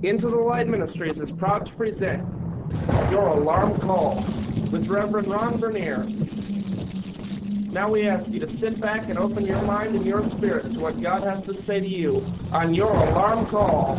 Into the Light Ministries is proud to present Your Alarm Call with Reverend Ron Bernier. Now we ask you to sit back and open your mind and your spirit to what God has to say to you on Your Alarm Call.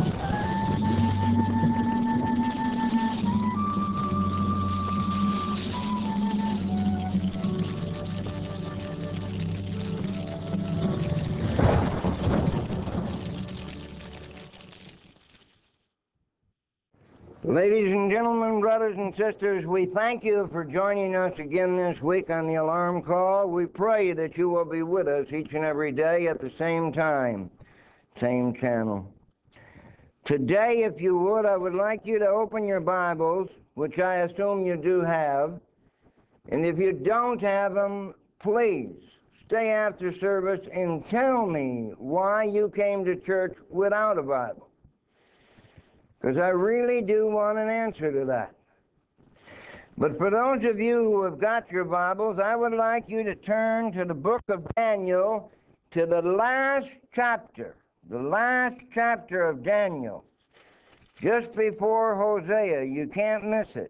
Ladies and gentlemen, brothers and sisters, we thank you for joining us again this week on the Alarm Call. We pray that you will be with us each and every day at the same time, same channel. Today, if you would, I would like you to open your Bibles, which I assume you do have. And if you don't have them, please stay after service and tell me why you came to church without a Bible. Because I really do want an answer to that. But for those of you who have got your Bibles, I would like you to turn to the book of Daniel, to the last chapter of Daniel, just before Hosea. You can't miss it.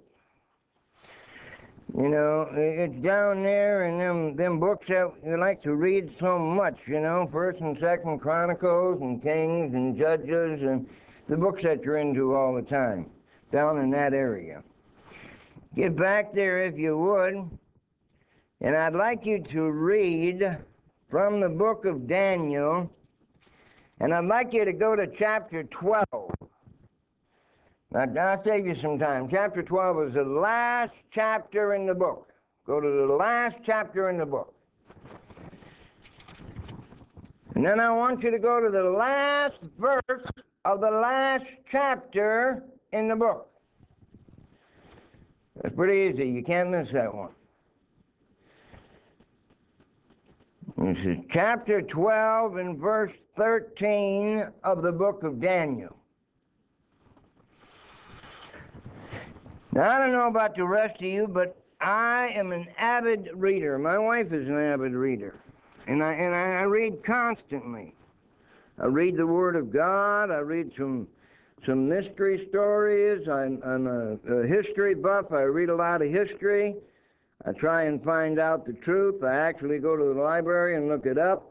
You know, it's down there in them books that you like to read so much, you know, 1st and 2nd Chronicles and Kings and Judges and the books that you're into all the time, down in that area. Get back there if you would, and I'd like you to read from the book of Daniel, and I'd like you to go to chapter 12. Now, I'll save you some time. Chapter 12 is the last chapter in the book. Go to the last chapter in the book. And then I want you to go to the last verse of the last chapter in the book. That's pretty easy. You can't miss that one. This is chapter 12 and verse 13 of the book of Daniel. Now, I don't know about the rest of you, but I am an avid reader. My wife is an avid reader. And I read constantly. I read the Word of God. I read some mystery stories. I'm a history buff. I read a lot of history. I try and find out the truth. I actually go to the library and look it up.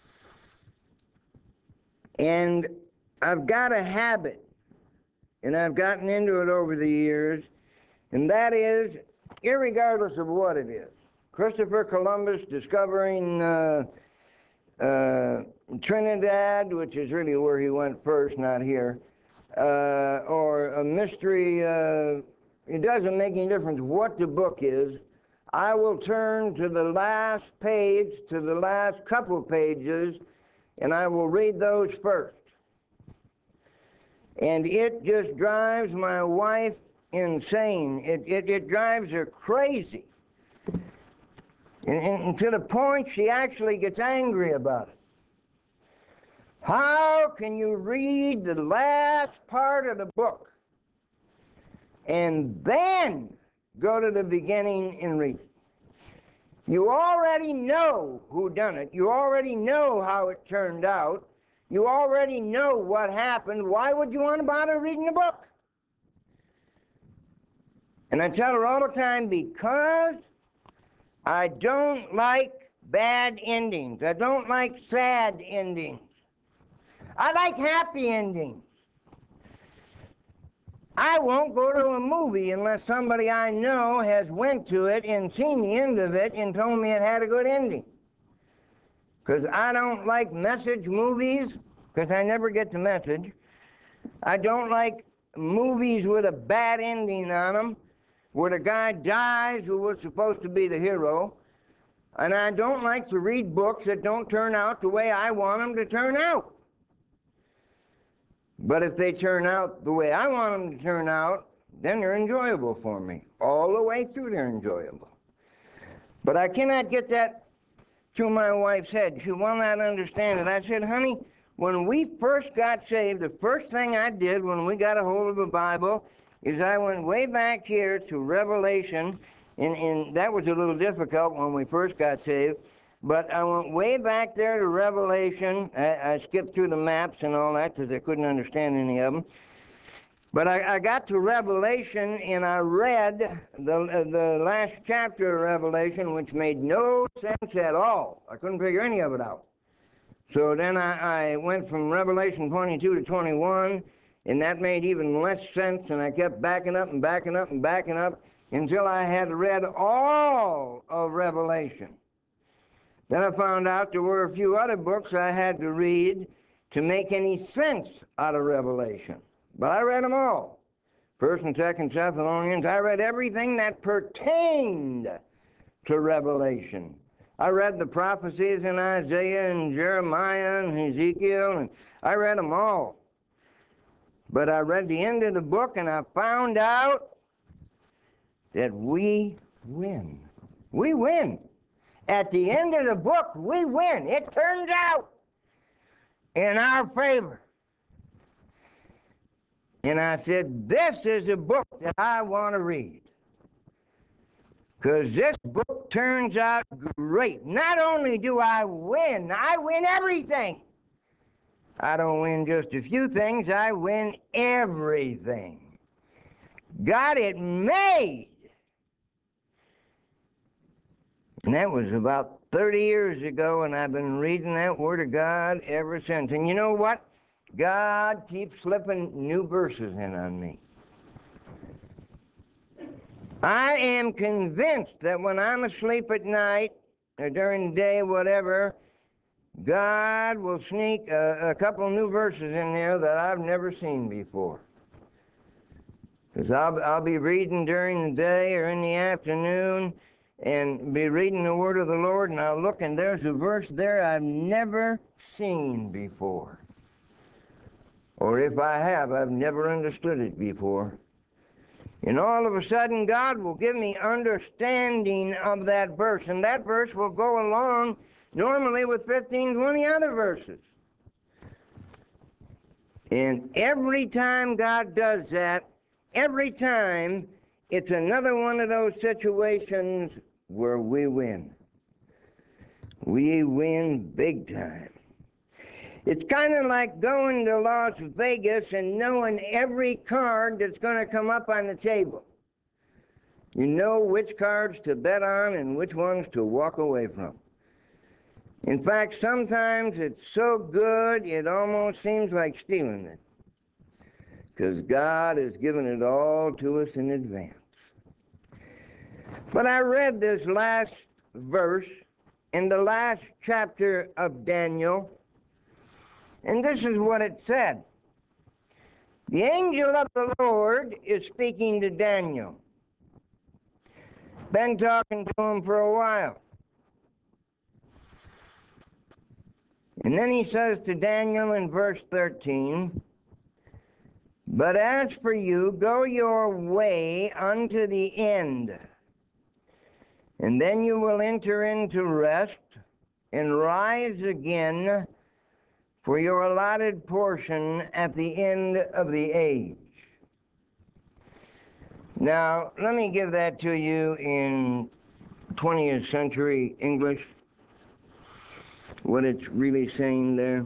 And I've got a habit, and I've gotten into it over the years, and that is, irregardless of what it is, Christopher Columbus discovering Trinidad, which is really where he went first, not here, or a mystery, it doesn't make any difference what the book is. I will turn to the last page, to the last couple pages, and I will read those first. And it just drives my wife insane. It drives her crazy. And to the point she actually gets angry about it. How can you read the last part of the book and then go to the beginning and read it? You already know who done it. You already know how it turned out. You already know what happened. Why would you want to bother reading the book? And I tell her all the time, because I don't like bad endings. I don't like sad endings. I like happy endings. I won't go to a movie unless somebody I know has went to it and seen the end of it and told me it had a good ending. Because I don't like message movies, because I never get the message. I don't like movies with a bad ending on them, where the guy dies who was supposed to be the hero. And I don't like to read books that don't turn out the way I want them to turn out. But if they turn out the way I want them to turn out, then they're enjoyable for me. All the way through they're enjoyable. But I cannot get that to my wife's head. She will not understand it. I said, honey, when we first got saved, the first thing I did when we got a hold of the Bible is I went way back here to Revelation, and that was a little difficult when we first got saved, but I went way back there to Revelation. I skipped through the maps and all that because I couldn't understand any of them. But I got to Revelation, and I read the last chapter of Revelation, which made no sense at all. I couldn't figure any of it out. So then I went from Revelation 22 to 21, and that made even less sense, and I kept backing up and backing up and backing up until I had read all of Revelation. Then I found out there were a few other books I had to read to make any sense out of Revelation. But I read them all. 1st and 2nd Thessalonians. I read everything that pertained to Revelation. I read the prophecies in Isaiah and Jeremiah and Ezekiel, and I read them all. But I read the end of the book, and I found out that we win. We win. At the end of the book, we win. It turns out in our favor. And I said, this is a book that I want to read. Because this book turns out great. Not only do I win everything. I don't win just a few things, I win everything. Got it made. And that was about 30 years ago, and I've been reading that Word of God ever since. And you know what? God keeps slipping new verses in on me. I am convinced that when I'm asleep at night, or during the day, whatever, God will sneak a couple new verses in there that I've never seen before. Because I'll be reading during the day or in the afternoon, and be reading the Word of the Lord, and I'll look, and there's a verse there I've never seen before. Or if I have, I've never understood it before. And all of a sudden, God will give me understanding of that verse, and that verse will go along normally with 15, 20 other verses. And every time God does that, every time, it's another one of those situations where we win. We win big time. It's kind of like going to Las Vegas and knowing every card that's going to come up on the table. You know which cards to bet on and which ones to walk away from. In fact, sometimes it's so good it almost seems like stealing it, because God has given it all to us in advance. But I read this last verse in the last chapter of Daniel, and this is what it said. The angel of the Lord is speaking to Daniel. Been talking to him for a while. And then he says to Daniel in verse 13, but as for you, go your way unto the end, and then you will enter into rest and rise again for your allotted portion at the end of the age. Now, let me give that to you in 20th century English, what it's really saying there.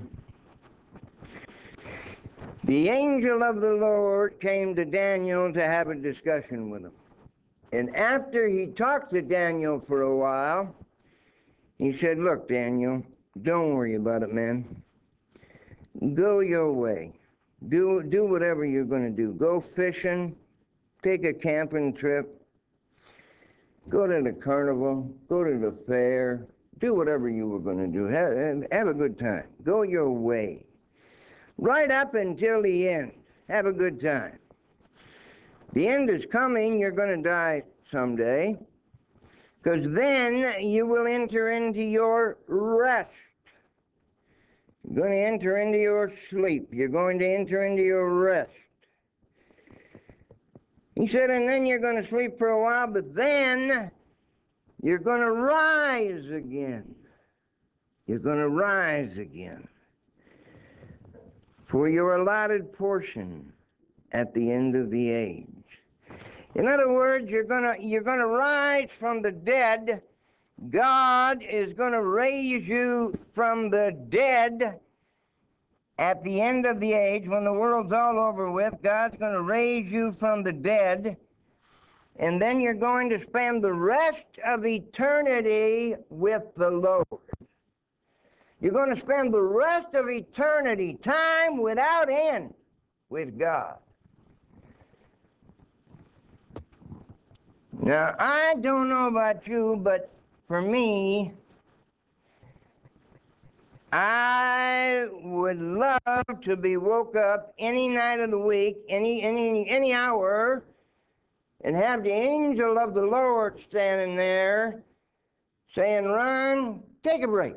The angel of the Lord came to Daniel to have a discussion with him. And after he talked to Daniel for a while, he said, look, Daniel, don't worry about it, man. Go your way. Do whatever you're going to do. Go fishing. Take a camping trip. Go to the carnival. Go to the fair. Do whatever you were going to do. Have a good time. Go your way. Right up until the end. Have a good time. The end is coming. You're going to die someday. Because then you will enter into your rest. You're going to enter into your sleep. You're going to enter into your rest. He said, and then you're going to sleep for a while, but then you're going to rise again. You're going to rise again for your allotted portion at the end of the age. In other words, you're going to rise from the dead. God is going to raise you from the dead, at the end of the age, when the world's all over with, God's going to raise you from the dead, and then you're going to spend the rest of eternity with the Lord. You're going to spend the rest of eternity, time without end, with God. Now, I don't know about you, but for me, I would love to be woke up any night of the week, any hour, and have the angel of the Lord standing there saying, Ron, take a break.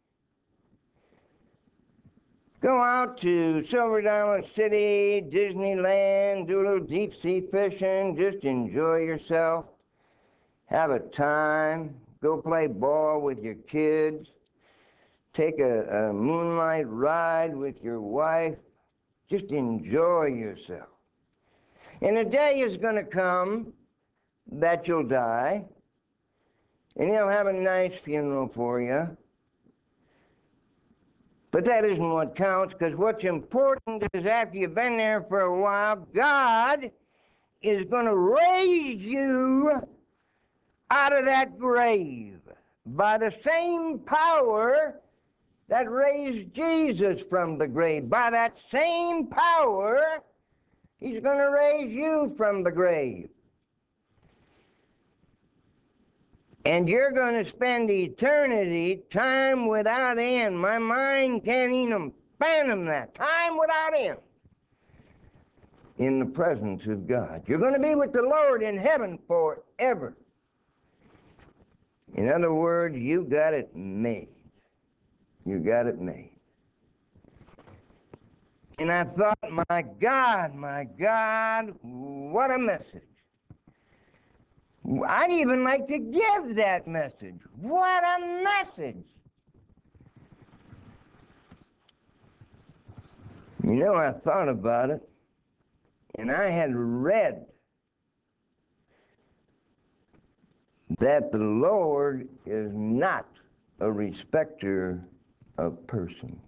Go out to Silver Dollar City, Disneyland, do a little deep sea fishing, just enjoy yourself. Have a time. Go play ball with your kids. Take a moonlight ride with your wife. Just enjoy yourself. And a day is going to come that you'll die, and he'll have a nice funeral for you. But that isn't what counts, because what's important is after you've been there for a while, God is going to raise you out of that grave by the same power that raised Jesus from the grave. By that same power, he's going to raise you from the grave. And you're going to spend eternity, time without end. My mind can't even fathom that. Time without end. In the presence of God. You're going to be with the Lord in heaven forever. In other words, you got it made. You got it made. And I thought, my God, what a message. I'd even like to give that message. What a message! You know, I thought about it, and I had read that the Lord is not a respecter of persons.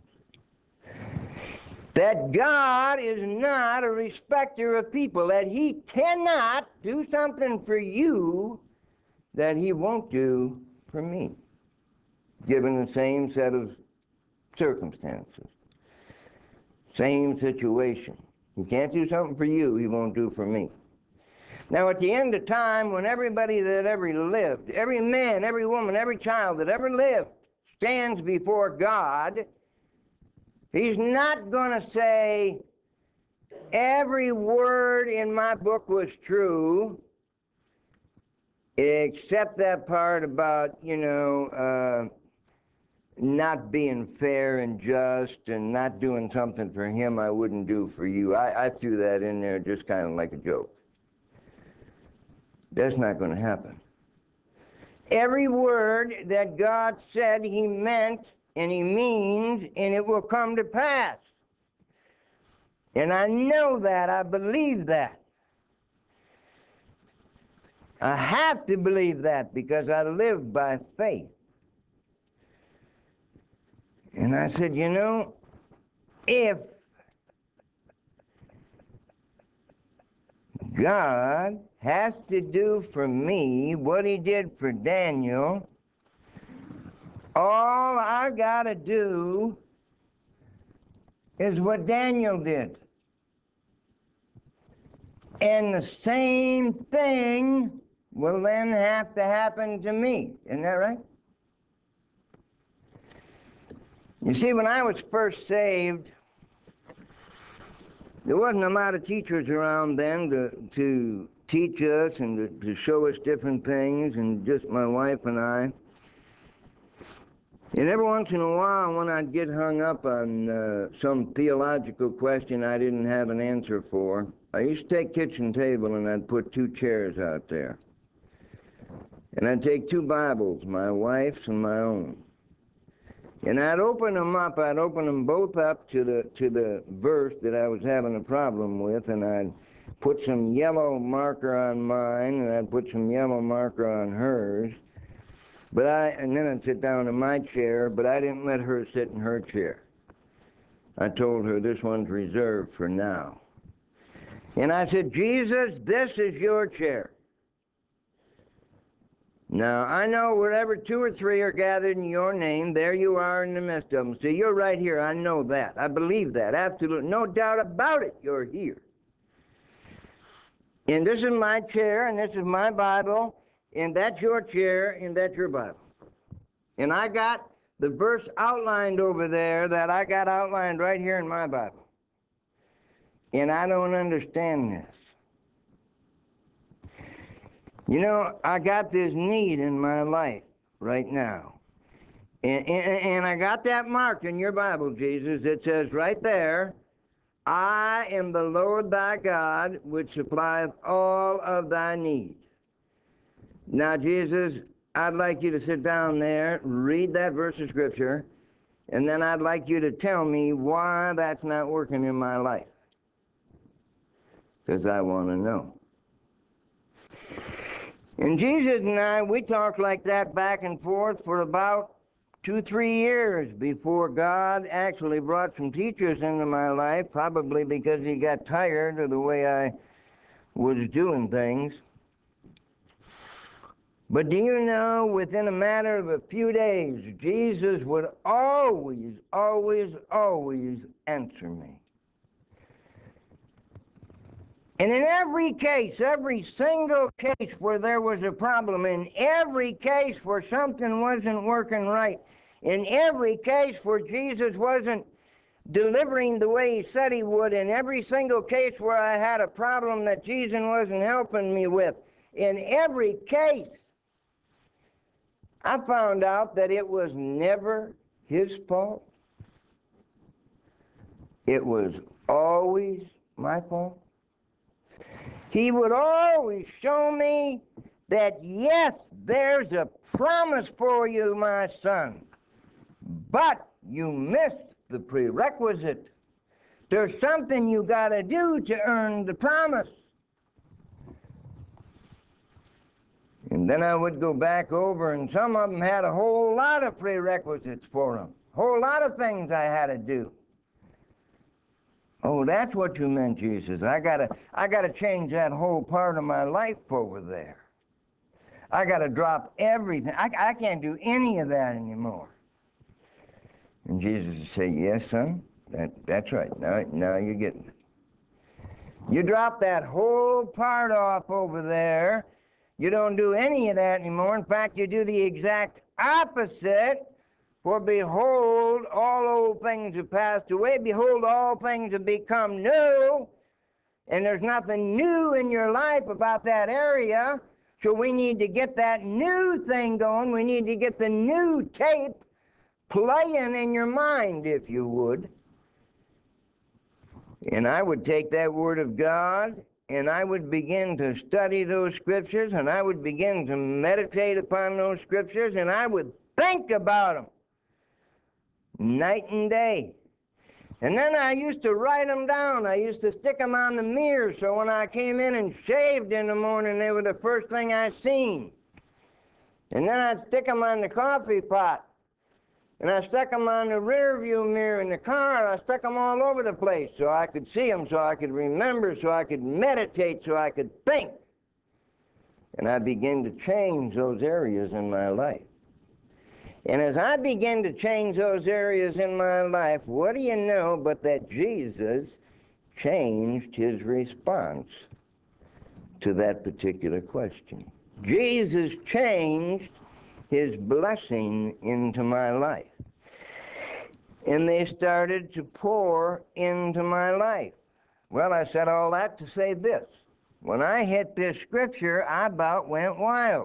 That God is not a respecter of people, that he cannot do something for you that he won't do for me, given the same set of circumstances, same situation. He can't do something for you he won't do for me. Now, at the end of time, when everybody that ever lived, every man, every woman, every child that ever lived stands before God, he's not going to say, every word in my book was true, except that part about, not being fair and just and not doing something for him I wouldn't do for you. I threw that in there just kind of like a joke. That's not going to happen. Every word that God said he meant and he means, and it will come to pass. And I know that. I believe that. I have to believe that because I live by faith. And I said, if God has to do for me what he did for Daniel, all I got to do is what Daniel did. And the same thing will then have to happen to me. Isn't that right? You see, when I was first saved, there wasn't a lot of teachers around then to teach us and to show us different things, and just my wife and I. And every once in a while, when I'd get hung up on some theological question I didn't have an answer for, I used to take kitchen table and I'd put 2 chairs out there. And I'd take 2 Bibles, my wife's and my own. And I'd open them up, I'd open them both up to the verse that I was having a problem with, and I'd put some yellow marker on mine, and I'd put some yellow marker on hers. And then I'd sit down in my chair, but I didn't let her sit in her chair. I told her this one's reserved for now. And I said, Jesus, this is your chair. Now, I know wherever 2 or 3 are gathered in your name, there you are in the midst of them. So you're right here. I know that. I believe that. Absolutely. No doubt about it. You're here. And this is my chair, and this is my Bible, and that's your chair, and that's your Bible. And I got the verse outlined over there that I got outlined right here in my Bible. And I don't understand this. You know, I got this need in my life right now. And I got that marked in your Bible, Jesus. It says right there, I am the Lord thy God, which supplieth all of thy needs. Now, Jesus, I'd like you to sit down there, read that verse of Scripture, and then I'd like you to tell me why that's not working in my life. Because I want to know. And Jesus and I, we talked like that back and forth for about 2-3 years before God actually brought some teachers into my life, probably because he got tired of the way I was doing things. But do you know, within a matter of a few days, Jesus would always, always, always answer me. And in every case, every single case where there was a problem, in every case where something wasn't working right, in every case where Jesus wasn't delivering the way he said he would, in every single case where I had a problem that Jesus wasn't helping me with, in every case, I found out that it was never his fault. It was always my fault. He would always show me that, yes, there's a promise for you, my son, but you missed the prerequisite. There's something you got to do to earn the promise. And then I would go back over, and some of them had a whole lot of prerequisites for them, a whole lot of things I had to do. Oh, that's what you meant, Jesus. I gotta change that whole part of my life over there. I gotta drop everything. I can't do any of that anymore. And Jesus would say, yes, son, that's right. Now you're getting it. You drop that whole part off over there. You don't do any of that anymore. In fact, you do the exact opposite. For behold, all old things have passed away. Behold, all things have become new. And there's nothing new in your life about that area. So we need to get that new thing going. We need to get the new tape playing in your mind, if you would. And I would take that Word of God, and I would begin to study those Scriptures, and I would begin to meditate upon those Scriptures, and I would think about them night and day. And then I used to write them down. I used to stick them on the mirror, so when I came in and shaved in the morning, they were the first thing I seen. And then I'd stick them on the coffee pot. And I stuck them on the rear view mirror in the car, and I stuck them all over the place so I could see them, so I could remember, so I could meditate, so I could think. And I began to change those areas in my life. And as I begin to change those areas in my life, what do you know but that Jesus changed his response to that particular question. Jesus changed his blessing into my life. And they started to pour into my life. Well, I said all that to say this. When I hit this scripture, I about went wild.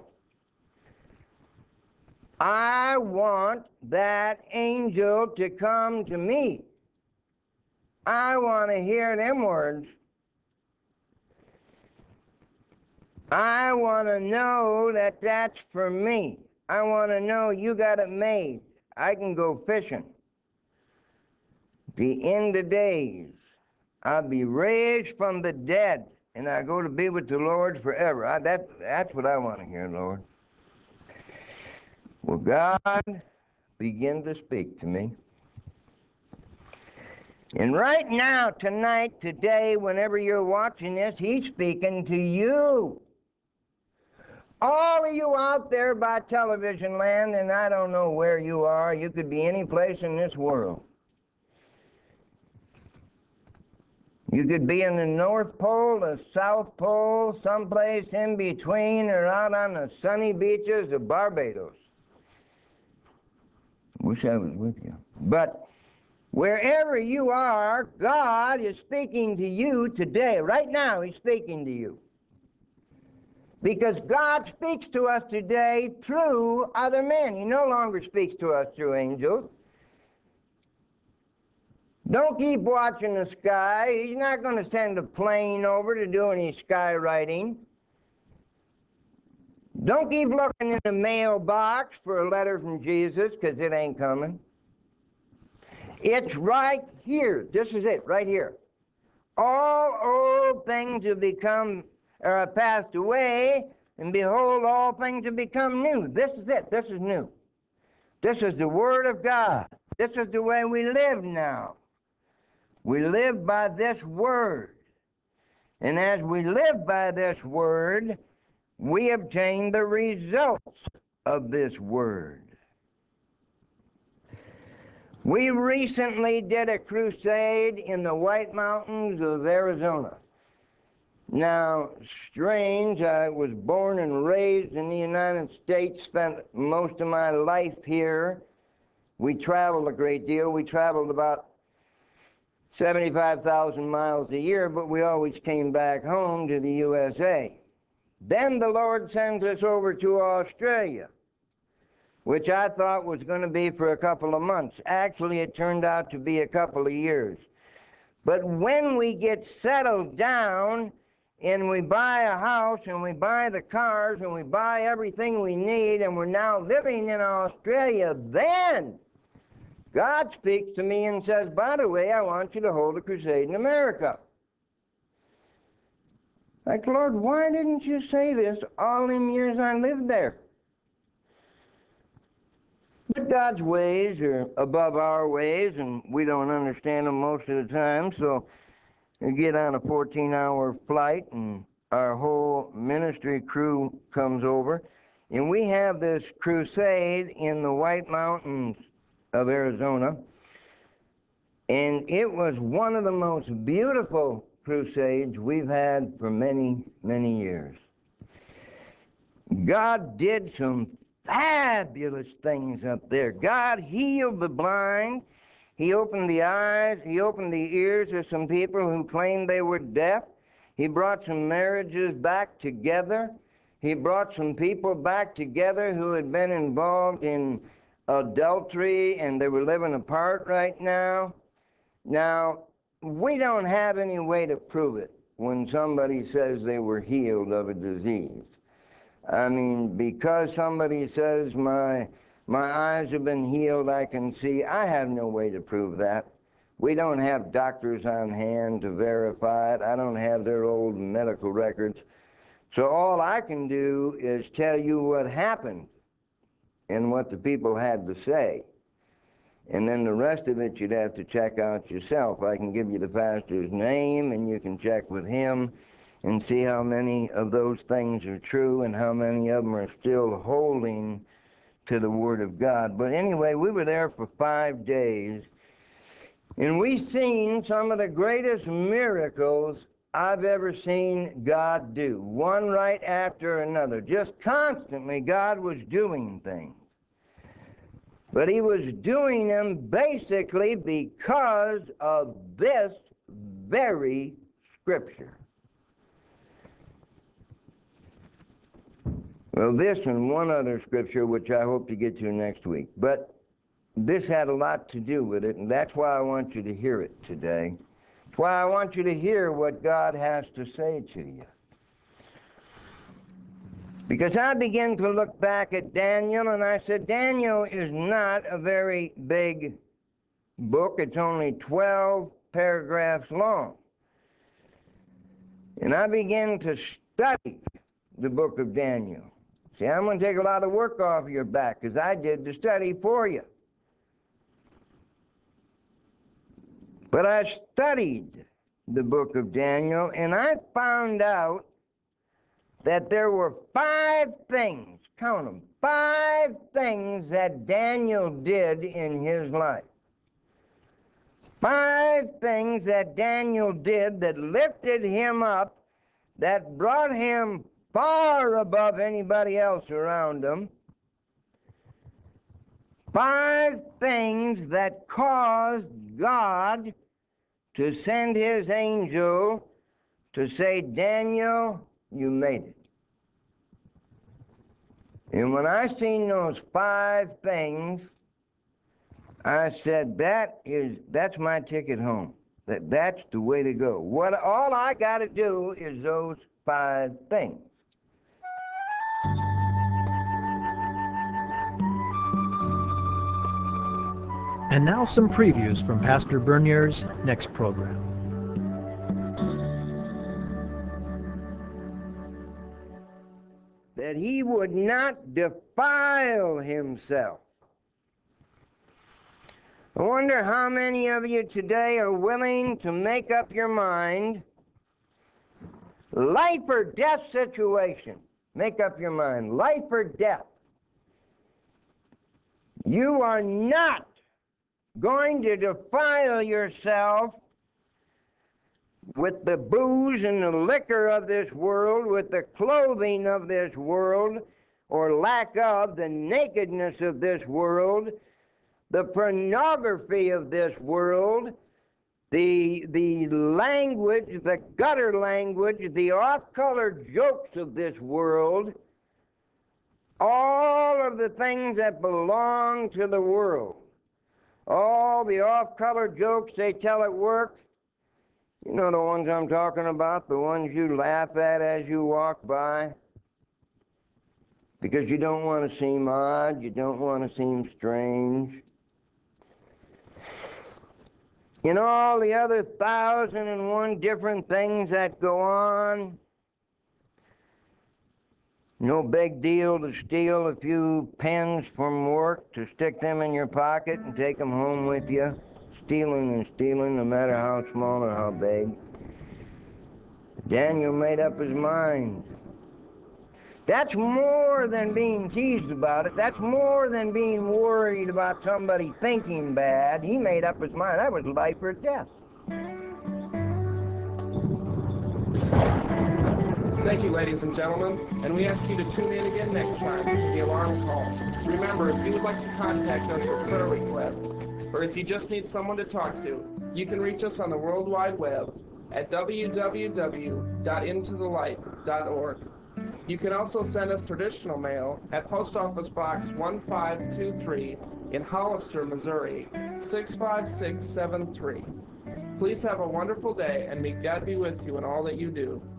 I want that angel to come to me. I want to hear them words. I want to know that that's for me. I want to know you got it made. I can go fishing. The end of days, I'll be raised from the dead, and I go to be with the Lord forever. That's what I want to hear, Lord. Well, God began to speak to me. And right now, tonight, today, whenever you're watching this, he's speaking to you. All of you out there by television land, and I don't know where you are, you could be any place in this world. You could be in the North Pole, the South Pole, someplace in between, or out on the sunny beaches of Barbados. Wish I was with you. But wherever you are, God is speaking to you today. Right now, he's speaking to you. Because God speaks to us today through other men. He no longer speaks to us through angels. Don't keep watching the sky. He's not going to send a plane over to do any skywriting. Don't keep looking in the mailbox for a letter from Jesus, because it ain't coming. It's right here. This is it, right here. All old things have passed away, and behold, all things have become new. This is it. This is new. This is the Word of God. This is the way we live now. We live by this Word. And as we live by this Word, we obtain the results of this Word. We recently did a crusade in the White Mountains of Arizona. Now, strange, I was born and raised in the United States, spent most of my life here. We traveled a great deal. We traveled about 75,000 miles a year, but we always came back home to the USA. Then the Lord sends us over to Australia, which I thought was going to be for a couple of months. Actually, it turned out to be a couple of years. But when we get settled down and we buy a house and we buy the cars and we buy everything we need and we're now living in Australia, then God speaks to me and says, by the way, I want you to hold a crusade in America. Like, Lord, why didn't you say this all them years I lived there? But God's ways are above our ways, and we don't understand them most of the time, so we get on a 14-hour flight, and our whole ministry crew comes over, and we have this crusade in the White Mountains of Arizona, and it was one of the most beautiful crusades we've had for many, many years. God did some fabulous things up there. God healed the blind. He opened the eyes. He opened the ears of some people who claimed they were deaf. He brought some marriages back together. He brought some people back together who had been involved in adultery and they were living apart right now. Now, we don't have any way to prove it when somebody says they were healed of a disease. I mean, because somebody says my eyes have been healed, I can see, I have no way to prove that. We don't have doctors on hand to verify it. I don't have their old medical records. So all I can do is tell you what happened and what the people had to say. And then the rest of it you'd have to check out yourself. I can give you the pastor's name and you can check with him and see how many of those things are true and how many of them are still holding to the Word of God. But anyway, we were there for 5 days, and we seen some of the greatest miracles I've ever seen God do, one right after another. Just constantly, God was doing things. But he was doing them basically because of this very Scripture. Well, this and one other scripture, which I hope to get to next week. But this had a lot to do with it, and that's why I want you to hear it today. That's why I want you to hear what God has to say to you. Because I began to look back at Daniel, and I said, Daniel is not a very big book. It's only 12 paragraphs long. And I began to study the book of Daniel. See, I'm going to take a lot of work off your back, because I did the study for you. But I studied the book of Daniel, and I found out that there were 5 things, count them, 5 things that Daniel did in his life. 5 things that Daniel did that lifted him up, that brought him far above anybody else around him. 5 things that caused God to send his angel to say, Daniel, you made it. And when I seen those 5 things, I said, that's my ticket home. That's the way to go. All I got to do is those 5 things. And now some previews from Pastor Bernier's next program. That he would not defile himself. I wonder how many of you today are willing to make up your mind, life or death situation. Make up your mind, life or death. You are not going to defile yourself with the booze and the liquor of this world, with the clothing of this world, or lack of, the nakedness of this world, the pornography of this world, the language, the gutter language, the off-color jokes of this world, all of the things that belong to the world, all the off-color jokes they tell at work. You know the ones I'm talking about, the ones you laugh at as you walk by, because you don't want to seem odd, you don't want to seem strange. And all the other 1,001 different things that go on. No big deal to steal a few pens from work, to stick them in your pocket and take them home with you. Stealing and stealing, no matter how small or how big. Daniel made up his mind. That's more than being teased about it. That's more than being worried about somebody thinking bad. He made up his mind. That was life or death. Thank you, ladies and gentlemen, and we ask you to tune in again next time to The Alarm Call. Remember, if you would like to contact us for prayer requests, or if you just need someone to talk to, you can reach us on the World Wide Web at www.intothelight.org. You can also send us traditional mail at Post Office Box 1523 in Hollister, Missouri, 65673. Please have a wonderful day, and may God be with you in all that you do.